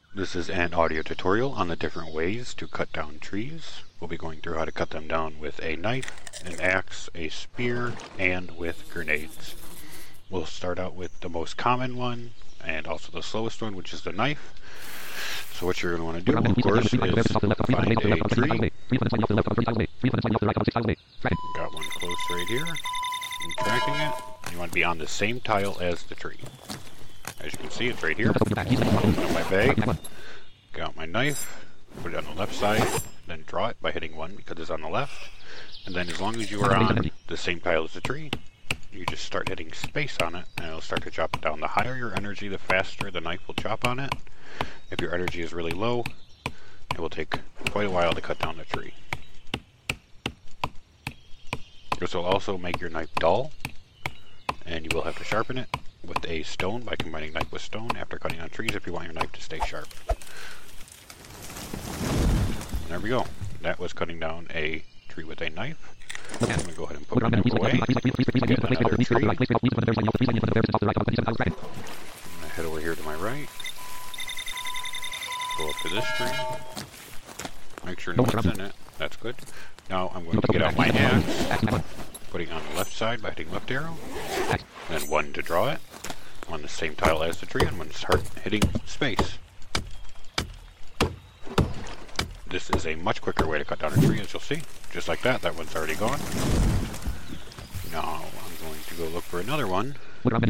This is an audio tutorial on the different ways to cut down trees. We'll be going through how to cut them down with a knife, an axe, a spear, and with grenades. We'll start out with the most common one, and also the slowest one, which is the knife. So what you're going to want to do, of course, is find a tree. Got one close right here. I'm tracking it. You want to be on the same tile as the tree. As you can see, it's right here. Open up my bag. Got my knife. Put it on the left side. Then draw it by hitting 1 because it's on the left. And then as long as you are on the same tile as the tree, you just start hitting space on it, and it'll start to chop it down. The higher your energy, the faster the knife will chop on it. If your energy is really low, it will take quite a while to cut down the tree. This will also make your knife dull, and you will have to sharpen it with a stone by combining knife with stone after cutting on trees if you want your knife to stay sharp. And there we go. That was cutting down a tree with a knife. I'm going to go ahead and put my knife away. Get another tree. I'm going to head over here to my right. Go up to this tree. Make sure no one's in it. That's good. Now I'm going to get out my axe, putting it on the left side by hitting left arrow. Then 1 to draw it. I'm on the same tile as the tree. I'm going to start hitting space. This is a much quicker way to cut down a tree, as you'll see. Just like that. That one's already gone. Now I'm going to go look for another one. Got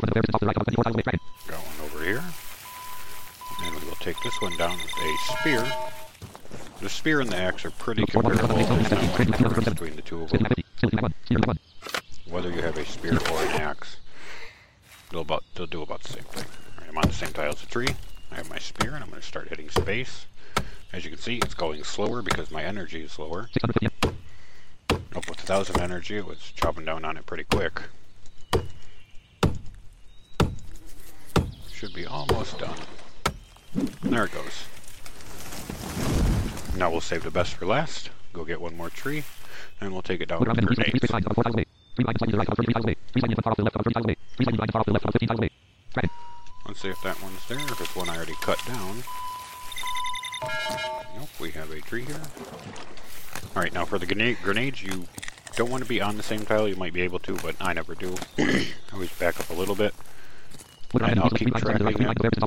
one over here. And we will take this one down with a spear. The spear and the axe are pretty comparable. There's not much difference between the two of them. Whether you have a spear or an axe, they'll do about the same thing. Right, I'm on the same tile as the tree. I have my spear, and I'm going to start hitting space. As you can see, it's going slower because my energy is lower. Up with 1,000 energy, it was chopping down on it pretty quick. Should be almost done. There it goes. Now we'll save the best for last. Go get one more tree, and we'll take it down with grenades. Let's see if that one's there, if it's one I already cut down. Nope, we have a tree here. Alright, now for the grenades, you don't want to be on the same tile. You might be able to, but I never do. Always back up a little bit. And I'll keep tracking it,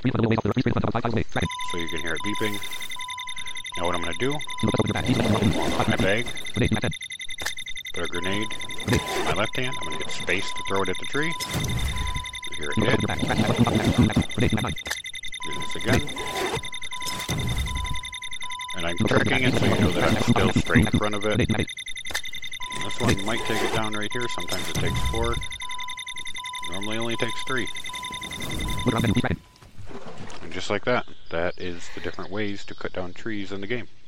so you can hear it beeping. Now what I'm going to do, open my bag, put a grenade in my left hand. I'm going to get space to throw it at the tree. You hear it hit. Do this again. And I'm tracking it so you know that I'm still straight in front of it. This one might take it down right here. Sometimes it takes 4. Normally only takes 3. And just like that, that is the different ways to cut down trees in the game.